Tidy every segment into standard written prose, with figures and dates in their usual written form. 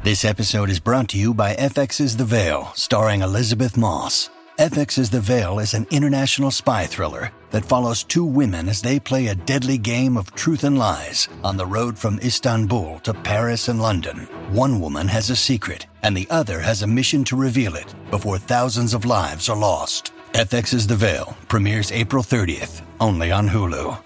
This episode is brought to you by FX's The Veil, starring Elizabeth Moss. FX's The Veil is an international spy thriller that follows two women as they play a deadly game of truth and lies on the road from Istanbul to Paris and London. One woman has a secret, and the other has a mission to reveal it before thousands of lives are lost. FX's The Veil premieres April 30th, only on Hulu.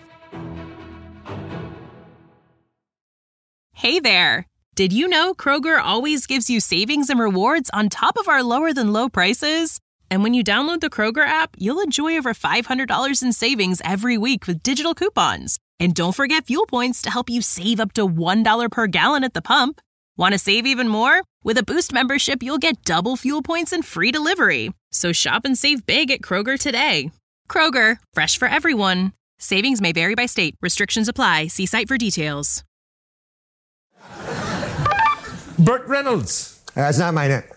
Hey there! Did you know Kroger always gives you savings and rewards on top of our lower-than-low prices? And when you download the Kroger app, you'll enjoy over $500 in savings every week with digital coupons. And don't forget fuel points to help you save up to $1 per gallon at the pump. Want to save even more? With a Boost membership, you'll get double fuel points and free delivery. So shop and save big at Kroger today. Kroger, fresh for everyone. Savings may vary by state. Restrictions apply. See site for details. Burt Reynolds. That's not my name.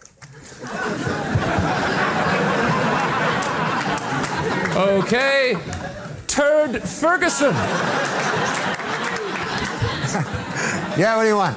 Okay. Turd Ferguson. Yeah, what do you want?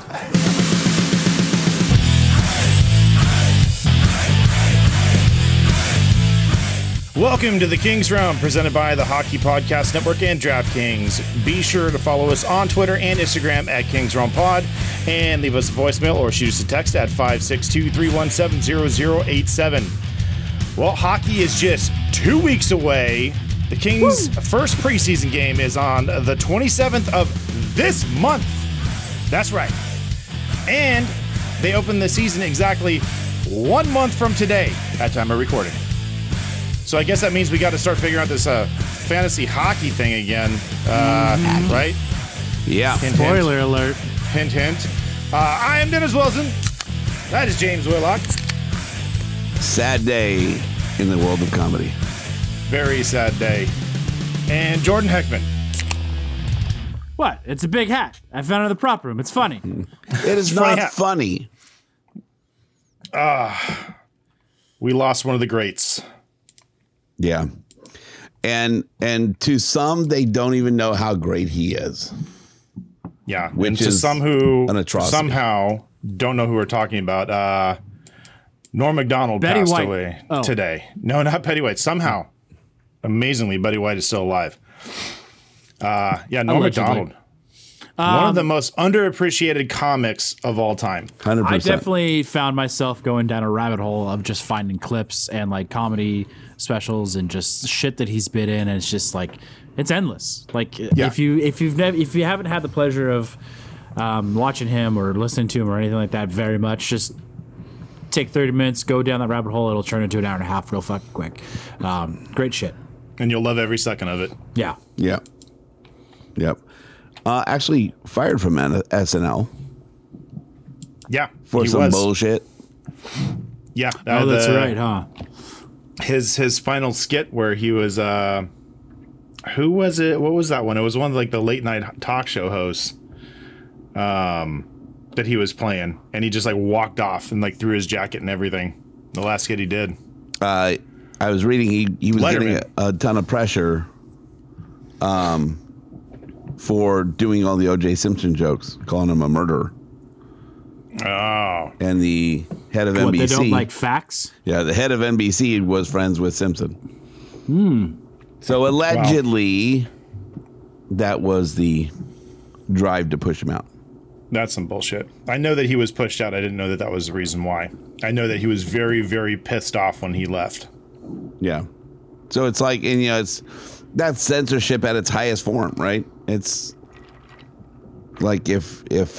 Welcome to the Kings Round, presented by the Hockey Podcast Network and DraftKings. Be sure to follow us on Twitter and Instagram at Kings Round Pod, and leave us a voicemail or shoot us a text at 562-317-0087. Well, hockey is just 2 weeks away. The Kings' first preseason game is on the 27th of this month. That's right. And they open the season exactly 1 month from today at time of recording. So I guess that means we got to start figuring out this fantasy hockey thing again, right? Yeah. Hint, Spoiler alert. Hint, hint. I am Dennis Wilson. That is James Whitlock. Sad day in the world of comedy. Very sad day. And Jordan Heckman. What? It's a big hat. I found it in the prop room. It's funny. It is Funny not hat. funny. We lost one of the greats. Yeah. And to some, they don't even know how great he is. Yeah. Which and to is some who an atrocity. somehow don't know who we're talking about, Norm Macdonald Betty passed White. away Oh. today. No, not Betty White. Somehow, amazingly, Betty White is still alive. Norm Allegedly. Macdonald. One of the most underappreciated comics of all time. 100%. I definitely found myself going down a rabbit hole of just finding clips and like comedy specials and just shit that he's been in, and it's just like it's endless. Like if you haven't had the pleasure of watching him or listening to him or anything like that very much, just take 30 minutes, go down that rabbit hole. It'll turn into an hour and a half real fucking quick. Great shit. And you'll love every second of it. Yeah. Yeah. Yep. Actually fired from SNL Yeah. for he some was. bullshit. Yeah. Oh, that's right, huh? His final skit where he was who was it? What was that one? It was one of like the late night talk show hosts that he was playing, and he just like walked off and like threw his jacket and everything. The last skit he did. I was reading he was Letterman. getting a ton of pressure for doing all the O.J. Simpson jokes, calling him a murderer. Oh. And the head of What, NBC. they don't like facts? Yeah, the head of NBC was friends with Simpson. So allegedly, that was the drive to push him out. That's some bullshit. I know that he was pushed out. I didn't know that that was the reason why. I know that he was very, very pissed off when he left. Yeah. So it's like, and it's that's censorship at its highest form, right? It's like if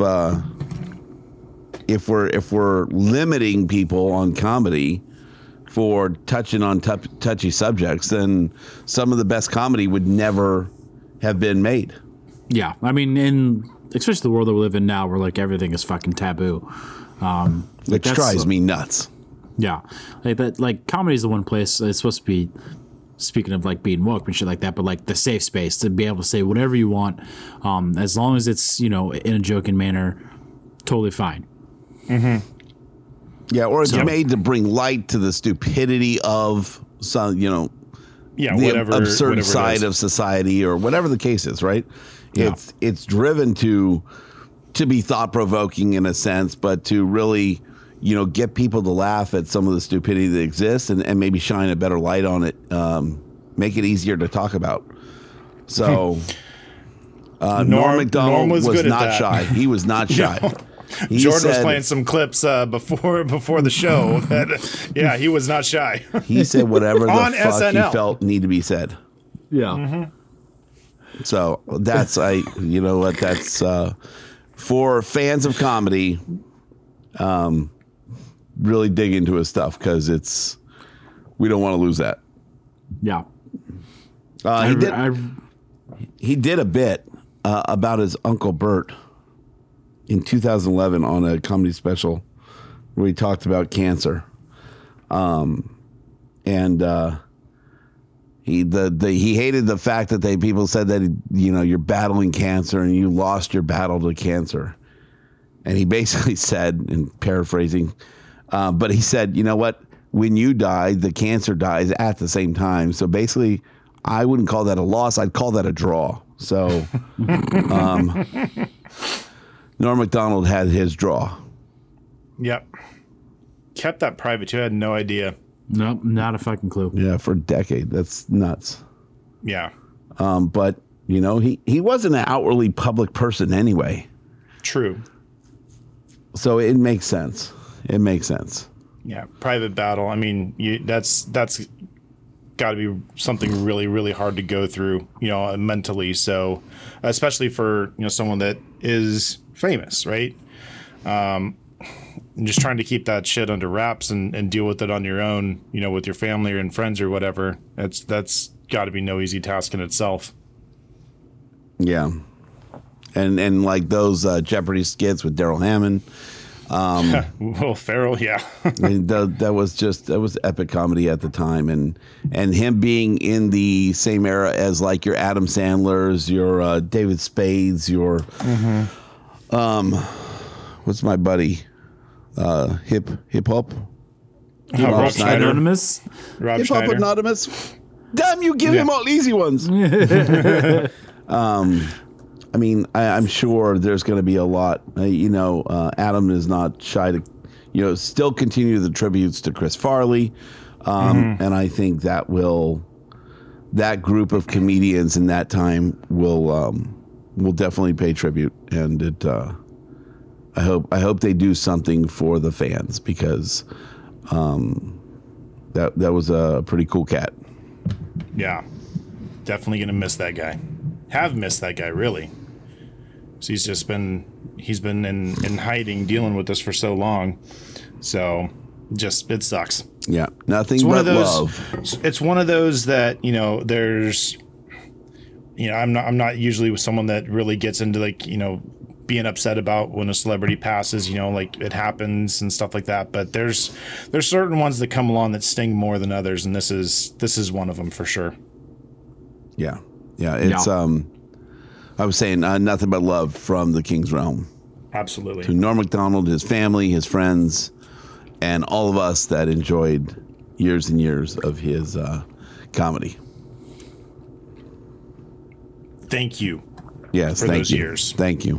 we're limiting people on comedy for touching on touchy subjects, then some of the best comedy would never have been made. Yeah. I mean, especially the world that we live in now, where like everything is fucking taboo. Which drives me nuts. Yeah, like that. Like comedy is the one place it's supposed to be. Speaking of like being woke and shit like that, but like the safe space to be able to say whatever you want, as long as it's in a joking manner, totally fine. Mm-hmm. Yeah, or it's made to bring light to the stupidity of some, the whatever absurd whatever side of society or whatever the case is, right? Yeah. It's driven to to be thought-provoking in a sense, but to really, get people to laugh at some of the stupidity that exists and maybe shine a better light on it, make it easier to talk about. So Norm Macdonald was not shy. He was not shy. Jordan was playing some clips before the show. He was not shy. He said whatever the fuck SNL. he felt need to be said. Yeah. Mm-hmm. So that's that's for fans of comedy. Really dig into his stuff because we don't want to lose that. Yeah. He did a bit about his Uncle Bert in 2011 on a comedy special where he talked about cancer. He hated the fact that people said that, you're battling cancer and you lost your battle to cancer. And he basically said, in paraphrasing, but he said, you know what? When you die, the cancer dies at the same time. So basically, I wouldn't call that a loss. I'd call that a draw. So Norm Macdonald had his draw. Yep. Kept that private too. I had no idea. Nope, not a fucking clue. Yeah, for a decade. That's nuts. Yeah. But, he wasn't an outwardly public person anyway. True. So it makes sense. It makes sense. Yeah, private battle. I mean, that's got to be something really, really hard to go through, mentally. So, especially for someone that is famous, right? And just trying to keep that shit under wraps and deal with it on your own, with your family or and friends or whatever. That's got to be no easy task in itself. Yeah, and like those Jeopardy skits with Daryl Hammond. Will Ferrell, yeah. I mean, that was epic comedy at the time, and him being in the same era as like your Adam Sandlers, your David Spades, your what's my buddy, hip hop, Rob Schneider. Anonymous. Rob hip hop Schneider. Anonymous. Damn, you give him all the easy ones. I mean, I'm sure there's going to be a lot. Adam is not shy to, still continue the tributes to Chris Farley, and I think that group of comedians in that time will definitely pay tribute, and I hope they do something for the fans because that was a pretty cool cat. Yeah, definitely gonna miss that guy. Have missed that guy really. So he's been in hiding, dealing with this for so long. So it sucks. Yeah, nothing but love. It's one of those that there's. I'm not usually with someone that really gets into being upset about when a celebrity passes. Like it happens and stuff like that. But there's certain ones that come along that sting more than others, and this is one of them for sure. Yeah. It's I was saying nothing but love from the King's Realm. Absolutely. To Norm Macdonald, his family, his friends, and all of us that enjoyed years and years of his comedy. Thank you. Yes, for thank those you. years. Thank you.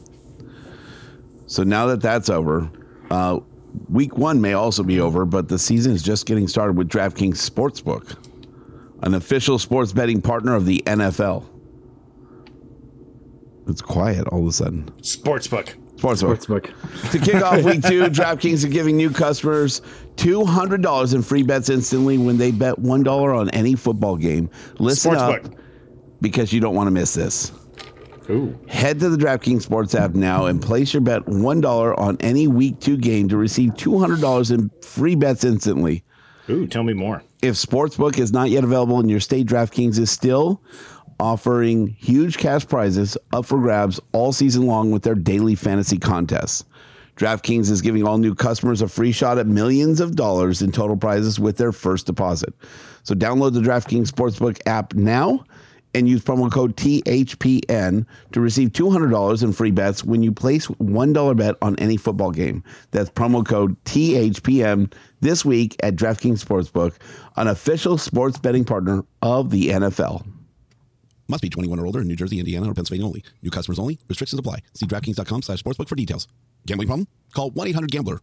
So now that that's over, week 1 may also be over, but the season is just getting started with DraftKings Sportsbook, an official sports betting partner of the NFL. It's quiet all of a sudden. Sportsbook. To kick off week 2, DraftKings are giving new customers $200 in free bets instantly when they bet $1 on any football game. Listen up, because you don't want to miss this. Ooh. Head to the DraftKings Sports app now and place your bet $1 on any week 2 game to receive $200 in free bets instantly. Ooh, tell me more. If Sportsbook is not yet available in your state, DraftKings is still offering huge cash prizes up for grabs all season long with their daily fantasy contests. DraftKings is giving all new customers a free shot at millions of dollars in total prizes with their first deposit. So download the DraftKings Sportsbook app now and use promo code THPN to receive $200 in free bets when you place $1 bet on any football game. That's promo code THPN this week at DraftKings Sportsbook, an official sports betting partner of the NFL. Must be 21 or older in New Jersey, Indiana, or Pennsylvania only. New customers only. Restrictions apply. See DraftKings.com/sportsbook for details. Gambling problem? Call 1-800-GAMBLER.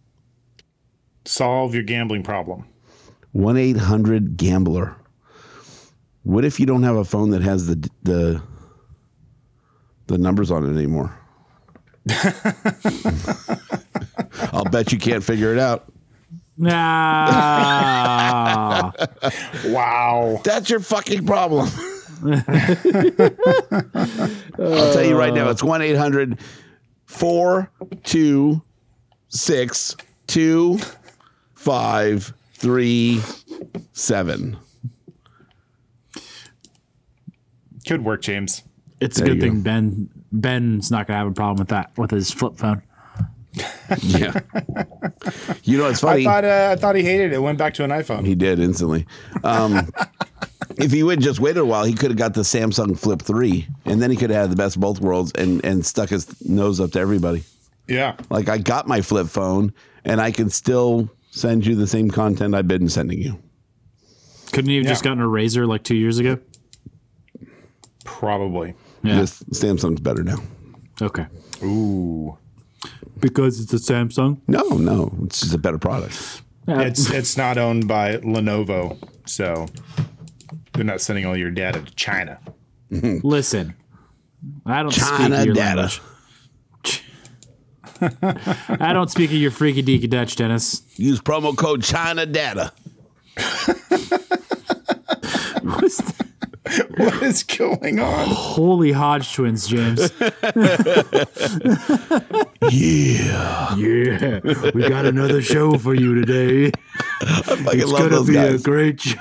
Solve your gambling problem. 1-800-GAMBLER. What if you don't have a phone that has the numbers on it anymore? I'll bet you can't figure it out. Nah. Wow. That's your fucking problem. I'll tell you right now, it's 1-800-426-2537. Could work, James. It's a good thing Ben's not going to have a problem with that, with his flip phone. Yeah. You know, it's funny. I thought he hated it. Went back to an iPhone. He did instantly. If he would just waited a while, he could have got the Samsung Flip 3, and then he could have had the best of both worlds and stuck his nose up to everybody. Yeah. Like, I got my flip phone, and I can still send you the same content I've been sending you. Couldn't you have just gotten a Razr like 2 years ago? Probably. Yeah. This Samsung's better now. Okay. Ooh. Because it's a Samsung? No. It's just a better product. It's not owned by Lenovo, so they're not sending all your data to China. Listen, I don't China speak your data. language. I don't speak of your freaky deaky Dutch, Dennis. Use promo code China Data. What is going on? Holy Hodge twins, James. Yeah. Yeah, we got another show for you today. It's going to be a great show.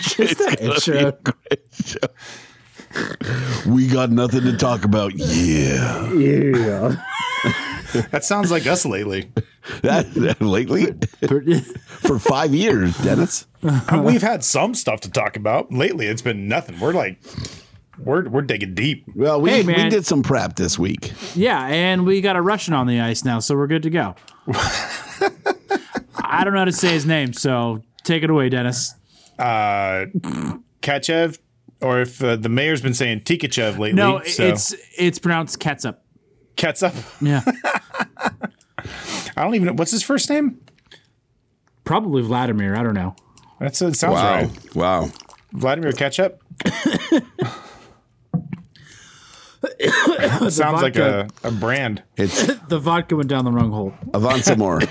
We got nothing to talk about. Yeah. Yeah. That sounds like us lately. That lately? For 5 years, Dennis. We've had some stuff to talk about. Lately, it's been nothing. We're digging deep. Well, we man. did some prep this week. Yeah, and we got a Russian on the ice now, so we're good to go. I don't know how to say his name, so take it away, Dennis. Kachev, or if the mayor's been saying Tikachev lately. No, so. it's pronounced Ketchup. Ketchup. Yeah. I don't even know. What's his first name? Probably Vladimir. I don't know. It sounds right. Wow. Vladimir Ketchup? It sounds like a brand. It's The vodka went down the wrong hole. Avansamore.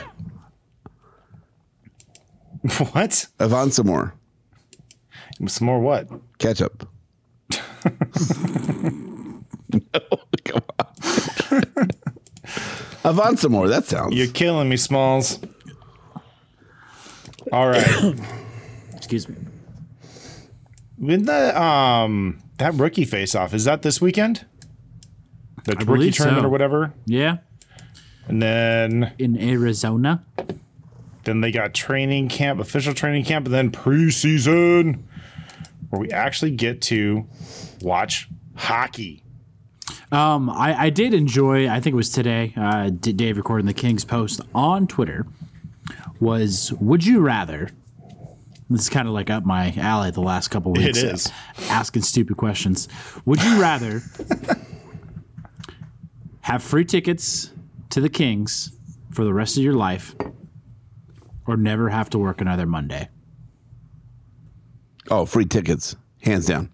What? Avansamore. Some more what? Ketchup. No, come on. Avansamore, that sounds. You're killing me, Smalls. All right. Excuse me. With the that rookie face-off, is that this weekend? The rookie believe tournament so. or whatever? Yeah. And then In Arizona. they got training camp, official training camp, and then preseason, where we actually get to watch hockey. I did enjoy, I think it was today, Dave recording the Kings post on Twitter, was, would you rather, this is kind of like up my alley the last couple of weeks. It is. Asking stupid questions. Would you rather have free tickets to the Kings for the rest of your life or never have to work another Monday? Oh, free tickets. Hands down.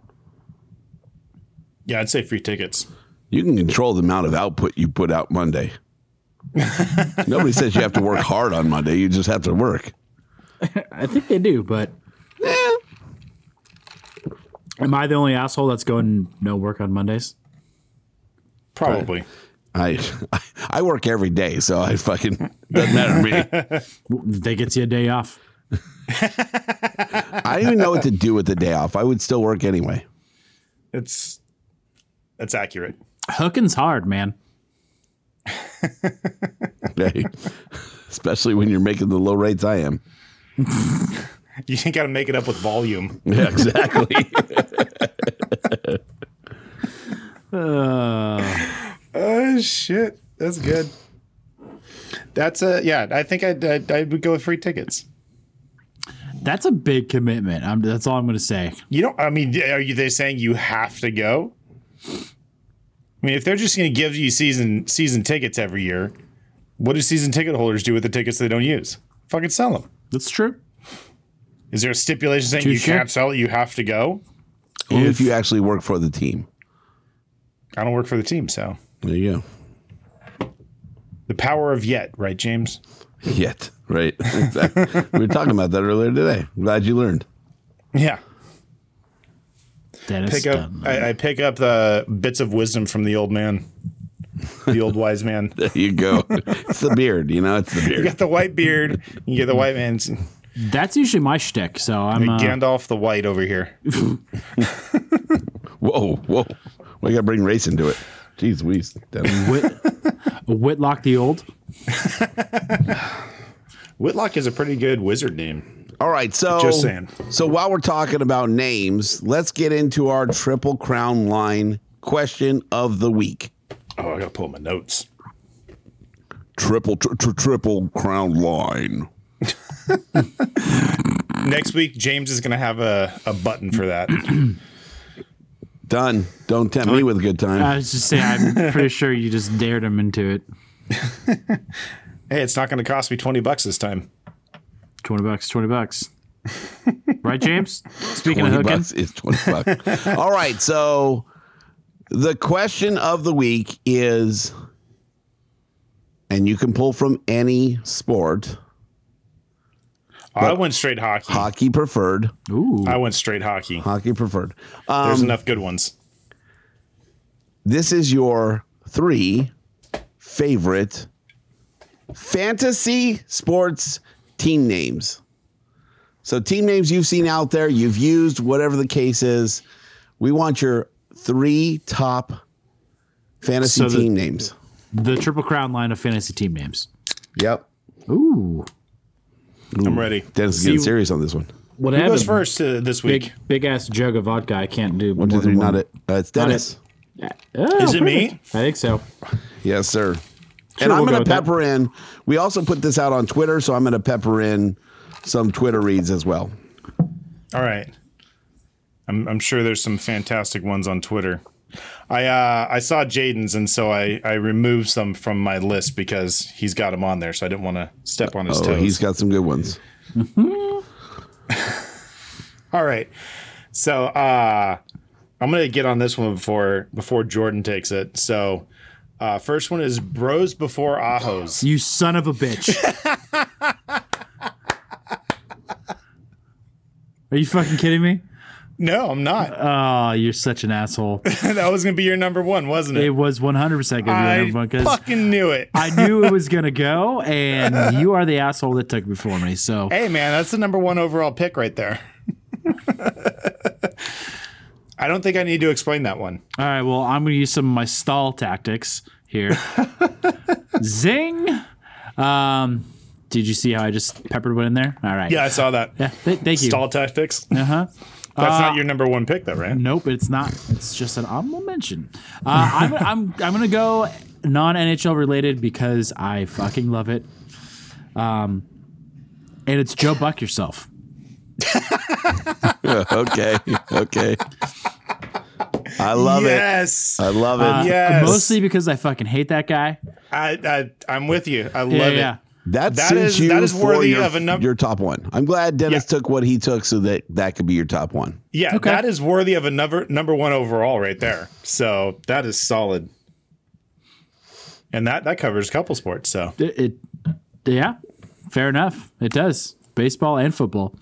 Yeah, I'd say free tickets. You can control the amount of output you put out Monday. Nobody says you have to work hard on Monday. You just have to work. I think they do, but am I the only asshole that's going no work on Mondays? Probably. I work every day, so I fucking doesn't matter to me. They get you a day off. I don't even know what to do with the day off. I would still work anyway. That's accurate. Hooking's hard, man. Okay. Especially when you're making the low rates I am. You got to make it up with volume. Yeah, exactly. Oh shit, that's good. That's yeah. I think I would go with free tickets. That's a big commitment. That's all I'm going to say. You don't. I mean, are they saying you have to go? I mean, if they're just going to give you season tickets every year, what do season ticket holders do with the tickets they don't use? Fucking sell them. That's true. Is there a stipulation saying you can't sell it? You have to go. If you actually work for the team. I don't work for the team, so There you go. the power of yet, right, James? Yet, right? Exactly. We were talking about that earlier today. I'm glad you learned. Yeah. Dennis Pick up. I pick up the bits of wisdom from the old man, the old wise man. There you go. It's the beard, it's the You beard. got the white beard. You get the white man's That's usually my shtick. So I'm Gandalf the White over here. Whoa. We got to bring race into it. Jeez, Whitlock the Old. Whitlock is a pretty good wizard name. All right, so Just saying. So while we're talking about names, let's get into our Triple Crown line question of the week. Oh, I gotta pull my notes. Triple Crown line. Next week, James is gonna have a button for that. Done. Don't tempt me with a good time. I was just saying, I'm pretty sure you just dared him into it. Hey, it's not gonna cost me $20 this time. $20. Right, James? Speaking of hooking. $20 is $20. All right, so the question of the week is, and you can pull from any sport. I went straight hockey. Hockey preferred. Ooh. I went straight hockey. Hockey preferred. There's enough good ones. This is your 3 favorite fantasy sports team names. So team names you've seen out there, you've used, whatever the case is. We want your 3 top fantasy team names. The Triple Crown line of fantasy team names. Yep. Ooh. I'm ready. Dennis is getting serious on this one. What Who goes happened? first this week? Big ass jug of vodka. I can't do. 1, 2, 3, not it. It's Dennis. Is it me? I think so. Yes, sir. And I'm we'll going go to with that. pepper in. We also put this out on Twitter, so I'm going to pepper in some Twitter reads as well. All right. I'm sure there's some fantastic ones on Twitter. I saw Jaden's, and so I removed some from my list because he's got them on there, so I didn't want to step on his toes. He's got some good ones. All right. So I'm going to get on this one before Jordan takes it. So first one is Bros Before Ahos. You son of a bitch. Are you fucking kidding me? No, I'm not. Oh, you're such an asshole. That was going to be your number one, wasn't it? It was 100% going to be your number one I because fucking knew it. I knew it was going to go, and you are the asshole that took it before me. So Hey, man, that's the number one overall pick right there. I don't think I need to explain that one. all right, well, I'm going to use some of my stall tactics here. Zing. Did you see how I just peppered one in there? All right. Yeah, I saw that. Yeah, thank you. Stall tactics. Uh-huh. That's not your number one pick, though, right? Nope, it's not. It's just an honorable mention. I'm gonna go non-NHL related because I fucking love it. And it's Joe Buck Yourself. Okay. I love Yes. it. I love it. Yes. Mostly because I fucking hate that guy. I'm with you. I love Yeah. it. That is for worthy your, of a number. your top one. I'm glad Dennis Yeah. took what he took so that could be your top one. Yeah, Okay. that is worthy of a number one overall right there. So that is solid. And that covers a couple sports. So Yeah, fair enough. It does. Baseball and football.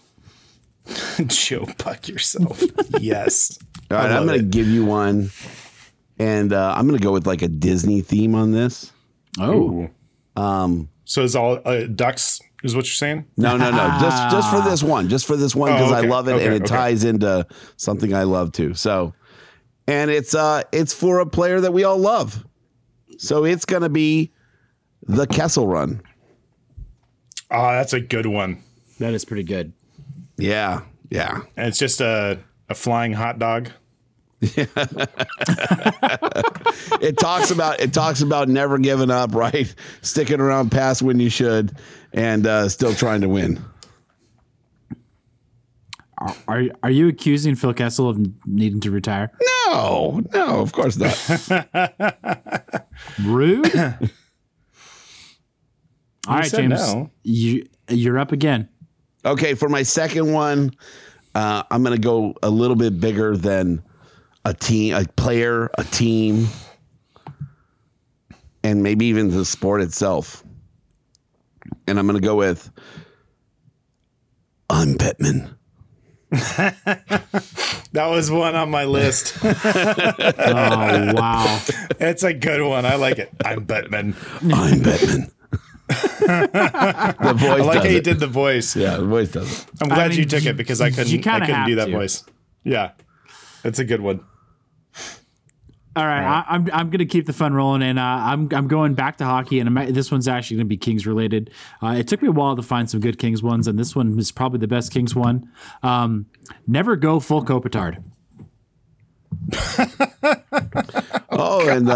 Joe Buck Yourself. Yes. All right, I'm going to give you one, and I'm going to go with like a Disney theme on this. Oh. So is all ducks is what you're saying? No. Just for this one. Just for this one because I okay. love it and it Okay. ties into something I love too. So, and it's for a player that we all love. So it's going to be the Kessel Run. Oh, that's a good one. That is pretty good. Yeah. And it's just a flying hot dog. It talks about never giving up, right? Sticking around past when you should, and still trying to win. Are you accusing Phil Kessel of needing to retire? No, of course not. Rude. All right, James, no. you're up again. Okay, for my second one, I'm going to go a little bit bigger than a team, a player, a team, and maybe even the sport itself. And I'm going to go with Bettman. That was one on my list. Oh, wow. It's a good one. I like it. I'm Bettman. Bettman. The voice. I like how you it. did the voice. Yeah, the voice does it. I'm glad you took it because I couldn't do that to. voice. Yeah, it's a good one. All right, I'm going to keep the fun rolling, and I'm going back to hockey, and this one's actually going to be Kings related. It took me a while to find some good Kings ones, and this one is probably the best Kings one. Never go full Kopitar. Oh, and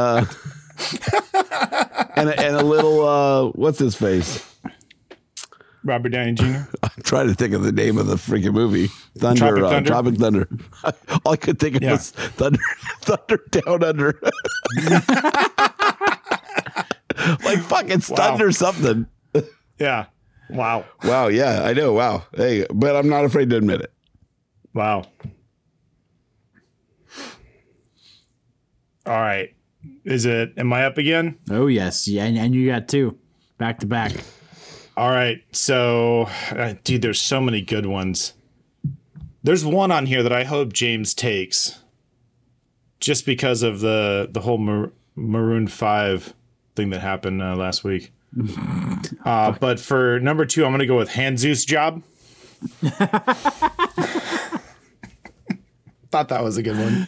a little what's his face? Robert Downey Jr. I'm trying to think of the name of the freaking movie. Tropic Thunder. All I could think of was Thunder Down Under. Like fucking Thunder something. Yeah. Wow. Wow. Yeah, I know. Wow. Hey, but I'm not afraid to admit it. Wow. All right. Am I up again? Oh, yes. Yeah, and you got two back to back. All right. So, dude, there's so many good ones. There's one on here that I hope James takes just because of the whole Maroon 5 thing that happened last week. But for number 2, I'm going to go with Hanzus Job. Thought that was a good one.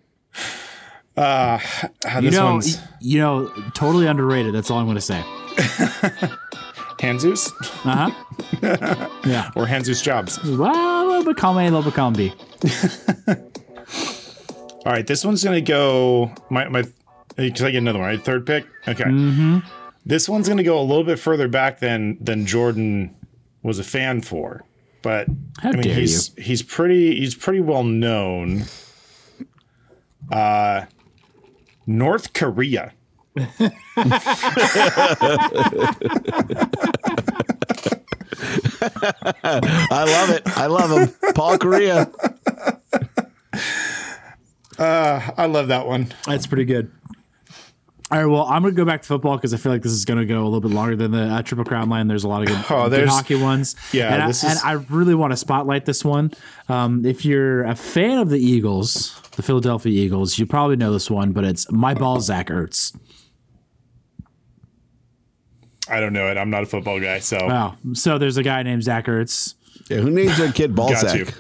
Totally underrated. That's all I'm going to say. Hanzus? Yeah. Or Hanzus Jobs. Well, a little bit column A, a little bit column B. All right, this one's going to go... Because I get another one, right? Third pick? Okay. Mm-hmm. This one's going to go a little bit further back than Jordan was a fan for. But, he's pretty well known. North Korea. I love it. I love him. Paul Correa. I love that one. That's pretty good. All right, well, I'm going to go back to football because I feel like this is going to go a little bit longer than the Triple Crown line. There's a lot of good hockey ones. Yeah, and I really want to spotlight this one. If you're a fan of the Eagles, the Philadelphia Eagles, you probably know this one, but it's My Ball, Zach Ertz. I don't know it. I'm not a football guy, so. Wow. So there's a guy named Zach Ertz. Yeah, who names their kid Ballsack?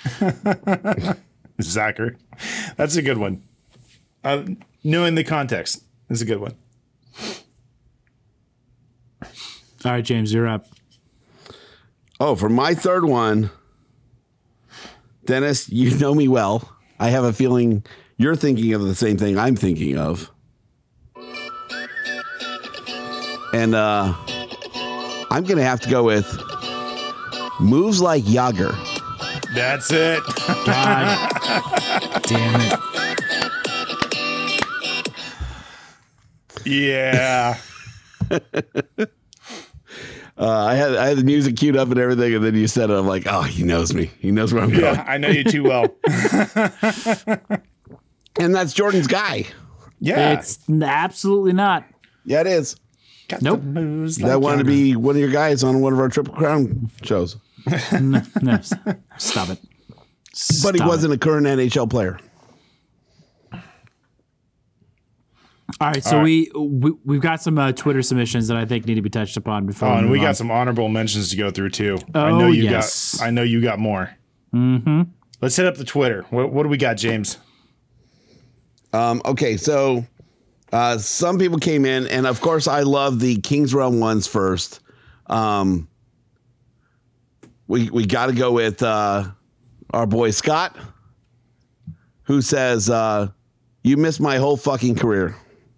Zacher. That's a good one. Knowing the context is a good one. All right, James, you're up. Oh, for my third one, Dennis, you know me well. I have a feeling you're thinking of the same thing I'm thinking of. And I'm going to have to go with Moves Like Yager. That's it. God damn it. Yeah. I had the music queued up and everything, and then you said it. I'm like, oh, he knows me. He knows where I'm going. Yeah, I know you too well. And that's Jordan's guy. Yeah. It's absolutely not. Yeah, it is. Nope. That wanted to be one of your guys on one of our Triple Crown shows. No, stop it. But he wasn't a current NHL player. All right, so we've got some Twitter submissions that I think need to be touched upon before. And we got some honorable mentions to go through too. I know you got more. Mm-hmm. Let's hit up the Twitter. What do we got, James? Okay, so some people came in, and of course, I love the Kings Realm ones first. We got to go with our boy Scott, who says, "You missed my whole fucking career."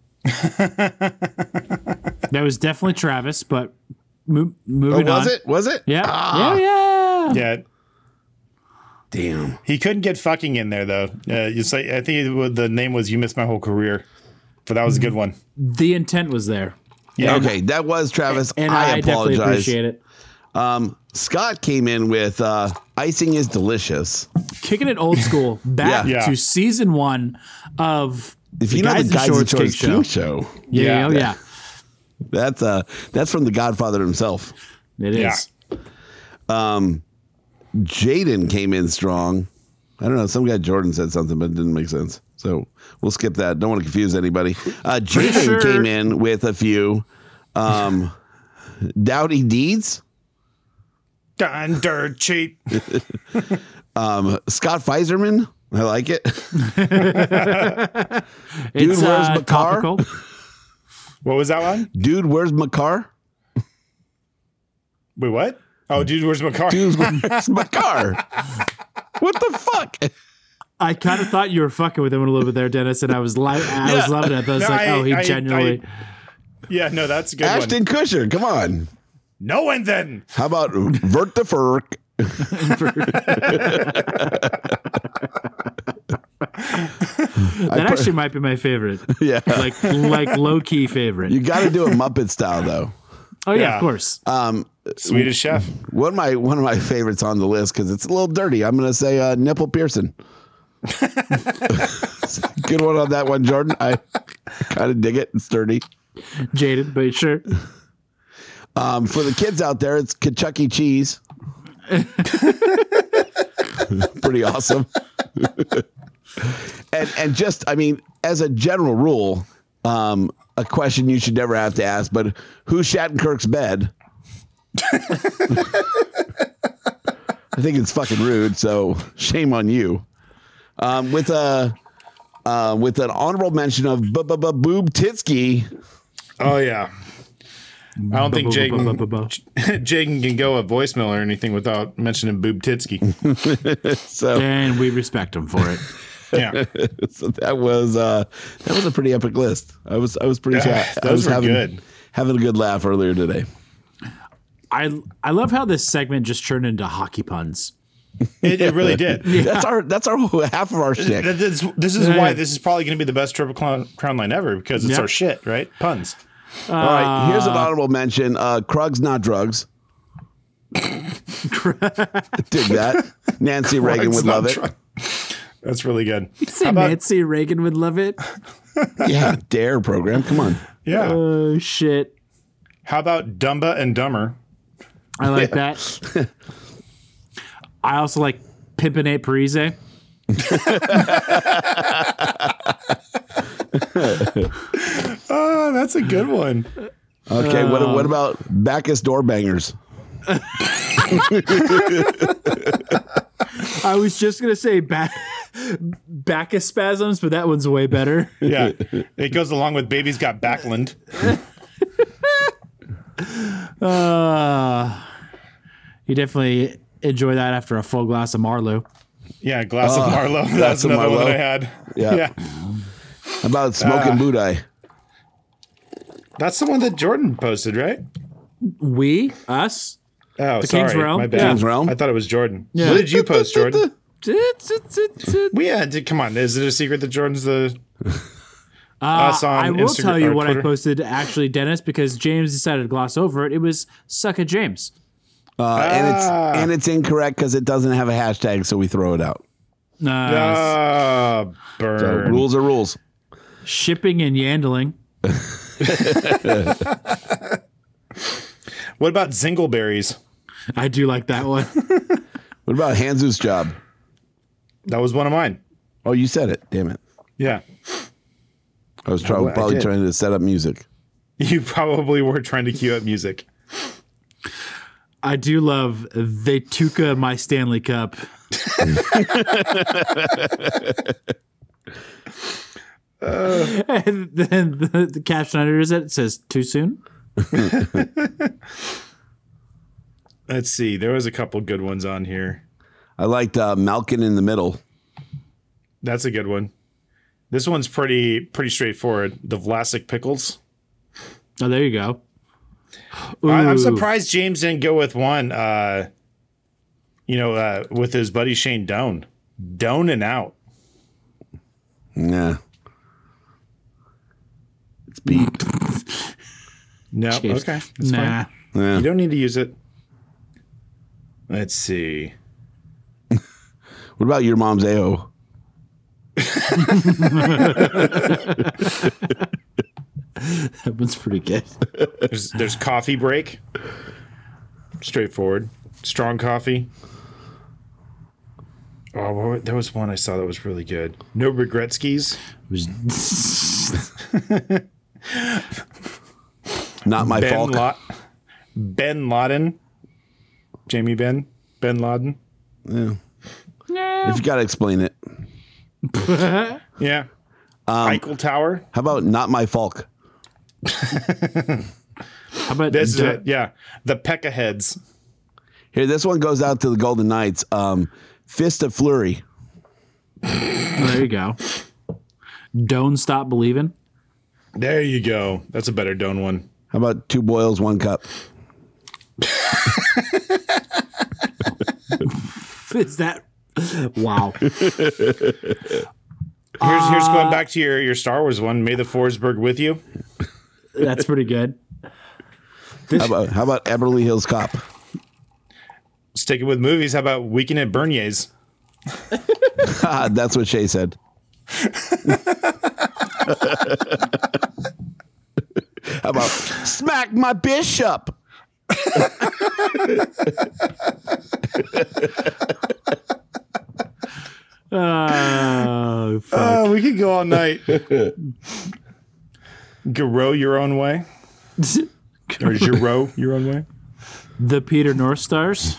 That was definitely Travis, but moving on. Was it? Yeah. Ah. Yeah. Yeah. Damn. He couldn't get fucking in there though. You say I think the name was "You Missed My Whole Career," but that was a good one. The intent was there. Yeah. Okay, that was Travis. And I definitely apologize. appreciate it. Scott came in with icing is delicious. Kicking it old school back Yeah. to season 1 of If you know the in Guys in Shorts Shorts King King Show, Yeah, oh, yeah. that's from the Godfather himself. It is. Yeah. Jaden came in strong. I don't know. Some guy Jordan said something, but it didn't make sense. So we'll skip that. Don't want to confuse anybody. Jaden sure. came in with a few Dowdy Deeds. Done dirt cheap. Scott Feiserman. I like it. It's where's Makar? topical. What was that one? Dude, where's Makar? Wait, what? Oh, dude, where's McCarr? Dude, where's Makar? What the fuck? I kind of thought you were fucking with him a little bit there, Dennis, and I was loving it. I was like, he genuinely. Yeah, no, that's a good Ashton one. Kutcher. Come on. No one then. How about Vert the Furk? That actually might be my favorite. Yeah. Like low key favorite. You got to do a Muppet style though. Oh yeah, Yeah. of course. Swedish Chef. One of my favorites on the list because it's a little dirty. I'm going to say Nipple Pearson. Good one on that one, Jordan. I kind of dig it. It's dirty. Jaded, but sure. For the kids out there, it's Kentucky Cheese. Pretty awesome. and just, I mean, as a general rule, a question you should never have to ask, but who's Shattenkirk's bed? I think it's fucking rude, so shame on you. With an honorable mention of Boob Titsky. Oh yeah. I don't think Jaden can go a voicemail or anything without mentioning Boob Titsky. So And we respect him for it. Yeah. so that was a pretty epic list. I was pretty sad. Those were good. Having a good laugh earlier today. I love how this segment just turned into hockey puns. It really did. That's our half of our shtick. This is why this is probably going to be the best Triple Crown line ever because it's Yeah. our shit, right? Puns. All right, here's an honorable mention. Krug's not drugs. Dig that. Nancy Reagan would love it. That's really good. Say How about- Nancy Reagan would love it. Yeah, Dare program. Come on. Yeah. Oh shit. How about Dumba and Dumber? I like that. I also like Pimpin' Aunt Parise. Oh, that's a good one. Okay, what about Bacchus door bangers? I was just gonna say Bacchus spasms, but that one's way better. Yeah. It goes along with Baby's Got Backland. You definitely enjoy that after a full glass of Marlowe. Yeah, glass of Marlowe. glass That's of another one Marlowe. that I had. Yeah. How about smoking Budai? That's the one that Jordan posted, right? We, us, Oh, The sorry. King's Realm? My bad. Yeah. King's Realm? I thought it was Jordan. Yeah. What did you post, Jordan? I Yeah, come on. Is it a secret that Jordan's the us on will Instagram tell you or what Twitter? I posted, actually, Dennis, because James decided to gloss over it. It was Suck at James. And it's incorrect because it doesn't have a hashtag, so we throw it out. Ah, burn. So rules are rules. Shipping and yandling. What about Zingleberries? I do like that one. What about Hanzu's job? That was one of mine. Oh, you said it. Damn it. Yeah. I was I probably did. trying to set up music. You probably were trying to cue up music. I do love They Tuca My Stanley Cup. And then the caption under it says, too soon? Let's see. There was a couple good ones on here. I liked Malkin in the middle. That's a good one. This one's pretty straightforward. The Vlasic pickles. Oh, there you go. I'm Ooh. surprised James didn't go with one. with his buddy Shane Doan. Doning out. Nah. It's beep. No, Cheers. okay. That's Nah. fine. Yeah. You don't need to use it. Let's see. What about your mom's AO? That one's pretty good. There's coffee break. Straightforward. Strong coffee. Oh, there was one I saw that was really good. No regret skis. Not my fault. Ben Laden. Jamie Ben Laden. Yeah. If you got to explain it. Yeah. Eiffel Tower. How about not my fault? How about This is it. Yeah. The Pekka heads. Here, this one goes out to the Golden Knights. Fist of Flurry. There you go. Don't stop believing. There you go. That's a better Doan one. How about 2 boils, 1 cup? Is that? Wow. Here's going back to your Star Wars one. May the Forsberg with you. That's pretty good. How about Eberly Hills Cop? Sticking with movies, how about Weekend at Bernier's? That's what Shay said. How about smack my bishop? Oh, fuck. We could go all night. Giro your own way. Or Giro your own way. The Peter North Stars.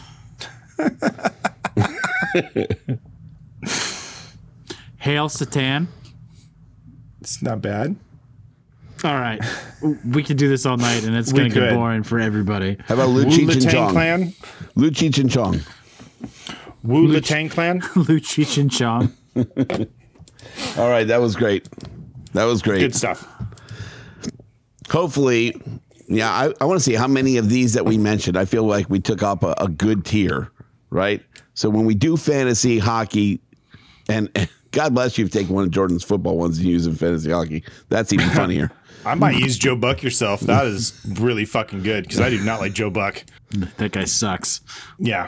Hail Satan. It's not bad. All right. We could do this all night, and it's going to get could. boring for everybody. How about Lu Wu Cheech and Latang Chong? Clan. Lu Cheech and Chong. Wu Latang Clan. Lu Cheech and Chong. All right, that was great. That was great. Good stuff. Hopefully, yeah, I want to see how many of these that we mentioned. I feel like we took up a good tier, right? So when we do fantasy hockey, and God bless you if you take one of Jordan's football ones and use in fantasy hockey. That's even funnier. I might use Joe Buck yourself. That is really fucking good because I do not like Joe Buck. That guy sucks. Yeah.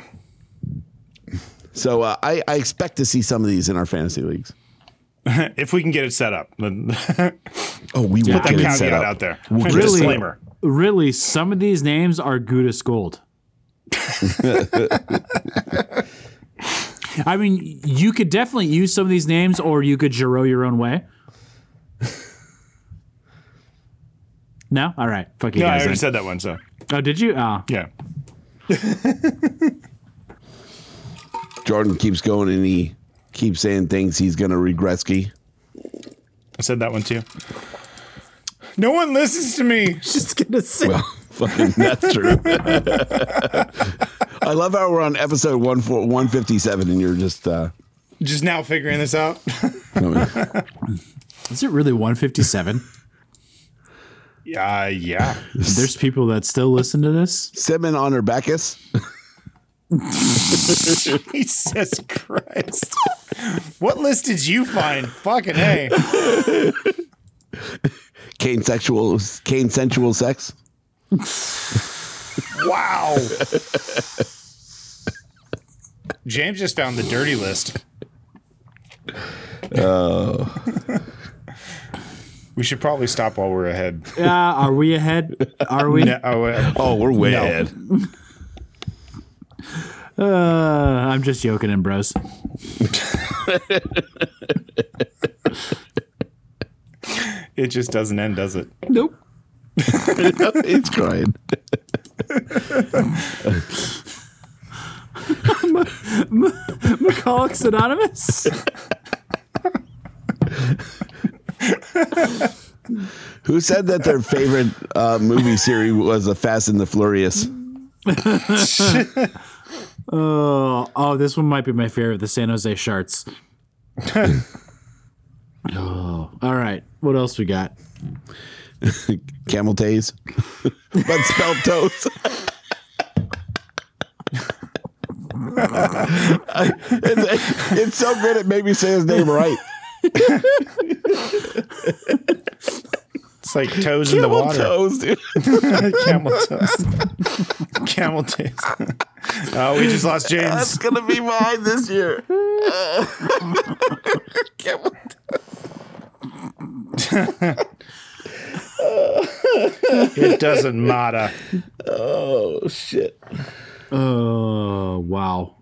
So I expect to see some of these in our fantasy leagues. If we can get it set up. Oh, we will Put that get it set caveat up. out there. We'll get it Really? set up. Disclaimer. Really, some of these names are good as gold. I mean, you could definitely use some of these names, or you could Giro your own way. No? All right. Fuck you No, I guys. already then. said that one, so Oh, did you? Oh. yeah. Jordan keeps going and he keeps saying things he's going to regretski. I said that one too. No one listens to me. Just gonna say. Well, fucking, that's true. I love how we're on episode 157 and you're just Just now figuring this out. Is it really 157? Yeah. There's people that still listen to this. Simon on her Bacchus. Jesus Christ. What list did you find? Fucking A. Kane sensual sex. Wow. James just found the dirty list. We should probably stop while we're ahead. Are we ahead? Are we? No, Oh, we're way No. ahead. I'm just joking, and bros. it just doesn't end, does it? Nope. It's crying. Alcoholics Anonymous. Who said that their favorite movie series was a Fast and the Furious? Oh, this one might be my favorite. The San Jose Sharks. Oh, all right. What else we got? Camel Taze, but spelled toes. It's so good it made me say his name right. It's like toes in the water. Toes, dude. Camel toes. Camel toes. Oh, we just lost James. That's gonna be mine this year. Camel It doesn't matter. Oh shit. Oh wow.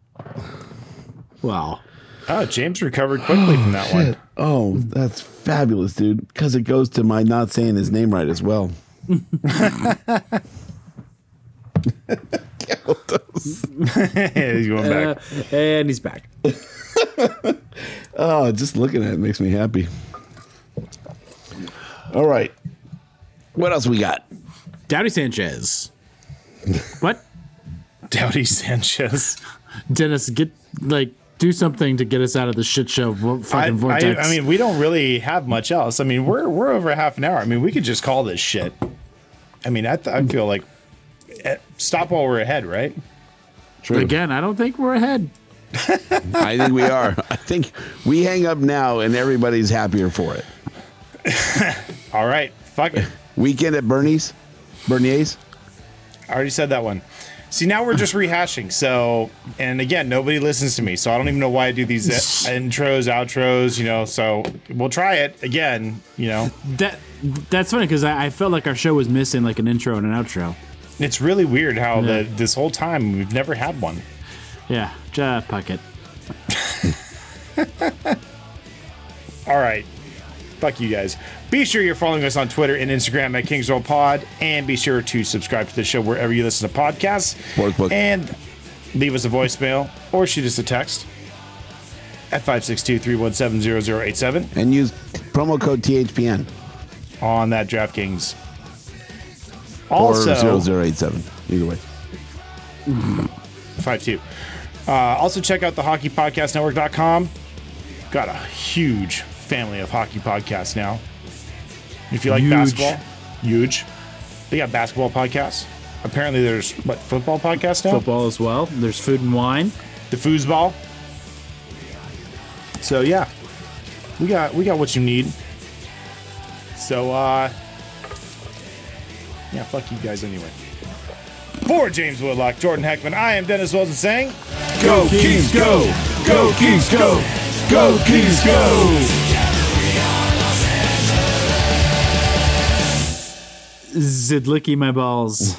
Wow. Oh, James recovered quickly from that one. Oh, that's fabulous, dude. Because it goes to my not saying his name right as well. He's going back. And he's back. Oh, just looking at it makes me happy. All right. What else we got? Dowdy Sanchez. What? Dowdy Sanchez. Dennis, do something to get us out of the shit show fucking vortex. I mean, we don't really have much else. I mean, we're over half an hour. I mean, we could just call this shit. I mean, I feel like stop while we're ahead, right? True. Again, I don't think we're ahead. I think we are. I think we hang up now and everybody's happier for it. All right. Fuck it. Weekend at Bernier's. I already said that one. See, now we're just rehashing. So, and again, nobody listens to me. So I don't even know why I do these intros, outros, so we'll try it again, That's funny because I felt like our show was missing like an intro and an outro. It's really weird how this whole time we've never had one. Yeah, puck it. All right. Fuck you guys. Be sure you're following us on Twitter and Instagram at KingsRollPod, and be sure to subscribe to the show wherever you listen to podcasts. Sportsbook. And leave us a voicemail or shoot us a text at 562-317-0087 And use promo code THPN. on that DraftKings. Or Also, 0087. Either way. 5-2. Also, check out the hockeypodcastnetwork.com. Got a huge family of hockey podcasts now. If you like basketball, huge. They got basketball podcasts. Apparently, there's football podcasts now. Football as well. There's food and wine. The foosball. So yeah, we got what you need. So yeah, fuck you guys anyway. For James Woodlock, Jordan Heckman, I am Dennis Wilson saying, Go Kings, go! Go Kings, go! Go Kings, go! Zidlicky my balls.